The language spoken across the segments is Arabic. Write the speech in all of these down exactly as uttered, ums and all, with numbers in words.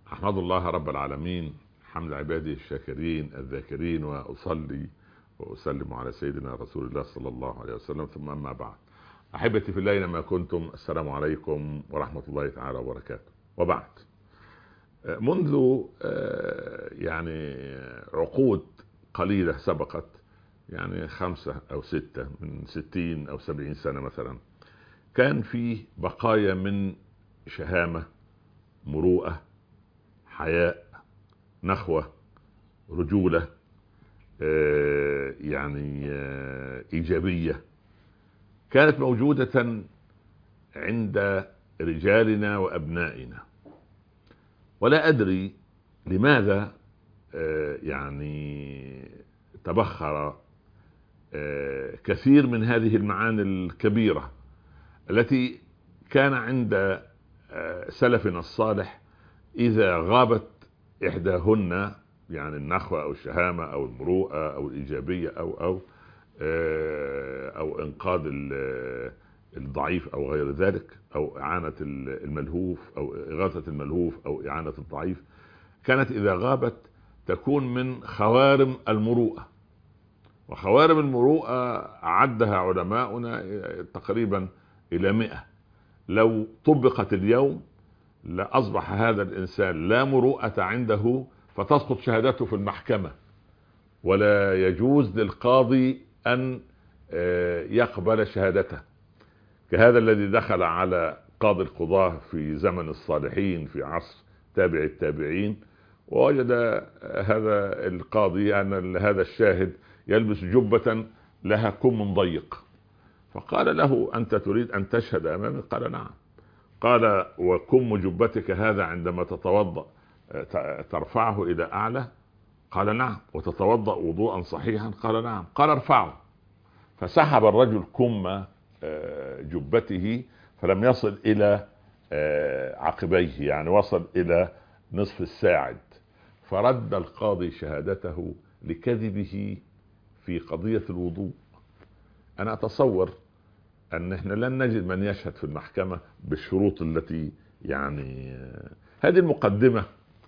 أحمد الله رب العالمين حمد عباده الشاكرين الذاكرين، وأصلي وأسلم على سيدنا رسول الله صلى الله عليه وسلم، ثم أما بعد. أحبتي في الله أينما كنتم، السلام عليكم ورحمة الله تعالى وبركاته. وبعد، منذ يعني عقود قليلة سبقت، يعني خمسة أو ستة من ستين أو سبعين سنة مثلا، كان في بقايا من شهامة، مروءة، حياء، نخوة، رجولة، يعني إيجابية، كانت موجودة عند رجالنا وأبنائنا. ولا أدري لماذا يعني تبخر كثير من هذه المعاني الكبيرة التي كان عند سلفنا الصالح إذا غابت إحداهن، يعني النخوة أو الشهامة أو المروءة أو الإيجابية أو أو أو إنقاذ الضعيف أو غير ذلك، أو إعانة الملهوف أو إغاثة الملهوف أو إعانة الضعيف، كانت إذا غابت تكون من خوارم المروءة. وخوارم المروءة عدها علماؤنا تقريبا إلى مئة. لو طبقت اليوم لأصبح هذا الإنسان لا مروءة عنده، فتسقط شهادته في المحكمة، ولا يجوز للقاضي أن يقبل شهادته، كهذا الذي دخل على قاضي القضاة في زمن الصالحين في عصر تابع التابعين، ووجد هذا القاضي أن هذا الشاهد يلبس جبة لها كم ضيق، فقال له: أنت تريد أن تشهد أمامي؟ قال: نعم. قال: وكم جبتك هذا عندما تتوضأ ترفعه إلى أعلى؟ قال: نعم. وتتوضأ وضوءا صحيحا؟ قال: نعم. قال: ارفعه. فسحب الرجل كم جبته فلم يصل إلى عقبيه، يعني وصل إلى نصف الساعد، فرد القاضي شهادته لكذبه في قضية الوضوء. أنا أتصور أن احنا لن نجد من يشهد في المحكمة بالشروط التي يعني هذه المقدمة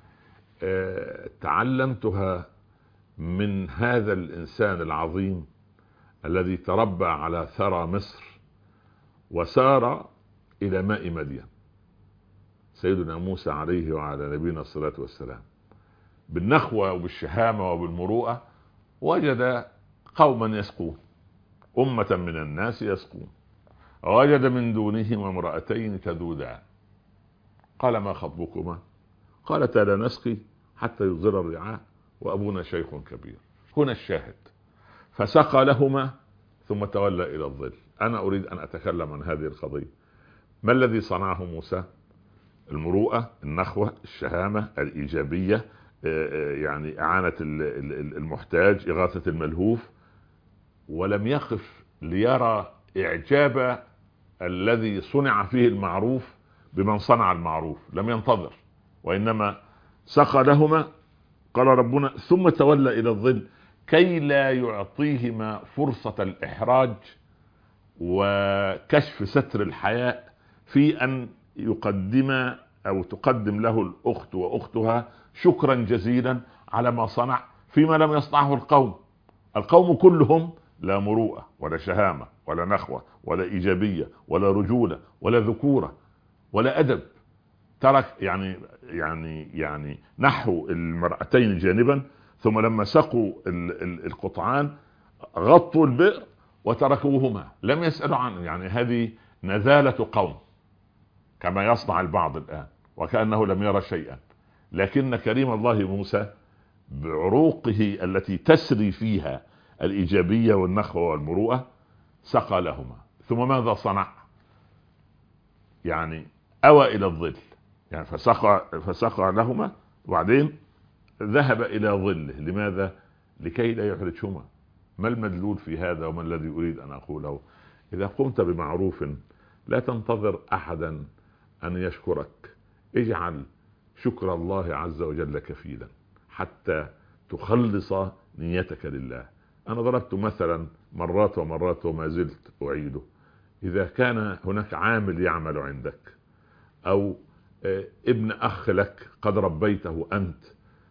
تعلمتها من هذا الإنسان العظيم الذي تربى على ثرى مصر وسار إلى ماء مدين، سيدنا موسى عليه وعلى نبينا الصلاة والسلام. بالنخوة وبالشهامة وبالمروءة وجد قوما يسقون، أمة من الناس يسقون، وجد من دونهم امرأتين تذودان. قال: ما خطبكما؟ قالتا: لا نسقي حتى يصدر الرعاء وأبونا شيخ كبير. هنا الشاهد. فسقى لهما ثم تولى إلى الظل. أنا أريد أن أتكلم عن هذه القضية. ما الذي صنعه موسى؟ المروءة، النخوة، الشهامة، الإيجابية، يعني إعانة المحتاج، إغاثة الملهوف. ولم يقف ليرى إعجاب الذي صنع فيه المعروف بمن صنع المعروف، لم ينتظر، وإنما سقى لهما. قال ربنا: ثم تولى إلى الظل، كي لا يعطيهما فرصة الإحراج وكشف ستر الحياء في أن يقدم أو تقدم له الأخت وأختها شكرا جزيلا على ما صنع فيما لم يصنعه القوم. القوم كلهم لا مروءة ولا شهامة ولا نخوة ولا إيجابية ولا رجولة ولا ذكورة ولا أدب. ترك يعني يعني يعني نحو المرأتين جانبا، ثم لما سقوا القطعان غطوا البئر وتركوهما، لم يسألوا عنه. يعني هذه نزالة قوم كما يصنع البعض الآن وكأنه لم يرى شيئا. لكن كريم الله موسى بعروقه التي تسري فيها الإيجابية والنخوة والمروءة سقى لهما. ثم ماذا صنع؟ يعني أوى إلى الظل، يعني فسقى, فسقى لهما وبعدين ذهب إلى ظله. لماذا؟ لكي لا يحرجهما. ما المدلول في هذا وما الذي أريد أن أقوله؟ إذا قمت بمعروف لا تنتظر أحدا أن يشكرك، اجعل شكر الله عز وجل كفيلا حتى تخلص نيتك لله. أنا ضربت مثلا مرات ومرات وما زلت أعيده. إذا كان هناك عامل يعمل عندك أو ابن أخ لك قد ربيته أنت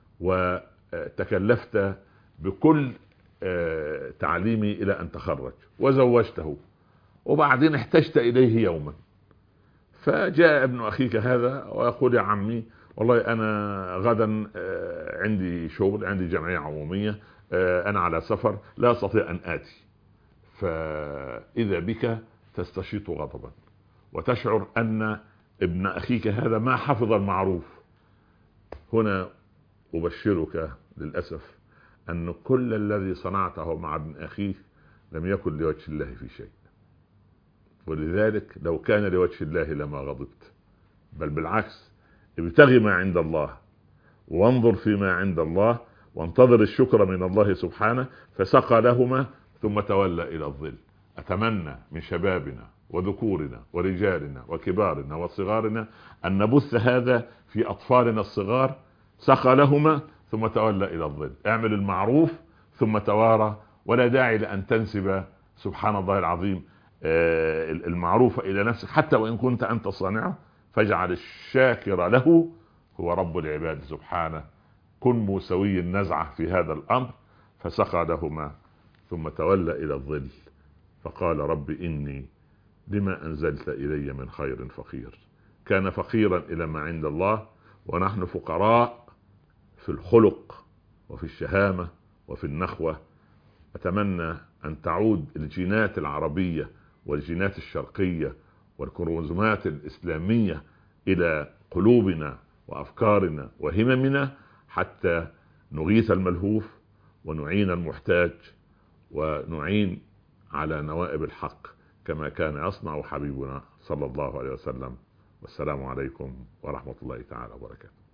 وتكلفت بكل تعليمي إلى أن تخرج وزوجته، وبعدين احتجت إليه يوما، فجاء ابن أخيك هذا ويقول يا عمي والله أنا غدا عندي شغل، عندي جمعية عمومية، أنا على سفر لا أستطيع أن آتي. فإذا بك تستشيط غضبا وتشعر أن ابن أخيك هذا ما حفظ المعروف. هنا أبشرك للأسف أن كل الذي صنعته مع ابن أخيك لم يكن لوجه الله في شيء، ولذلك لو كان لوجه الله لما غضبت، بل بالعكس ابتغي ما عند الله وانظر فيما عند الله وانتظر الشكر من الله سبحانه. فسقى لهما ثم تولى إلى الظل. أتمنى من شبابنا وذكورنا ورجالنا وكبارنا وصغارنا أن نبث هذا في أطفالنا الصغار. سقى لهما ثم تولى إلى الظل. اعمل المعروف ثم توارى، ولا داعي لأن تنسب سبحان الله العظيم المعروف إلى نفسك حتى وإن كنت أنت صانعه، فاجعل الشاكر له هو رب العباد سبحانه. كن موسوي النزعة في هذا الأمر. فسقى لهما ثم تولى إلى الظل فقال رب إني لما أنزلت إلي من خير فقير. كان فقيرا إلى ما عند الله، ونحن فقراء في الخلق وفي الشهامة وفي النخوة. أتمنى أن تعود الجينات العربية والجينات الشرقية والكروموزومات الإسلامية إلى قلوبنا وأفكارنا وهممنا حتى نغيث الملهوف ونعين المحتاج ونعين على نوائب الحق كما كان يصنع حبيبنا صلى الله عليه وسلم. والسلام عليكم ورحمة الله تعالى وبركاته.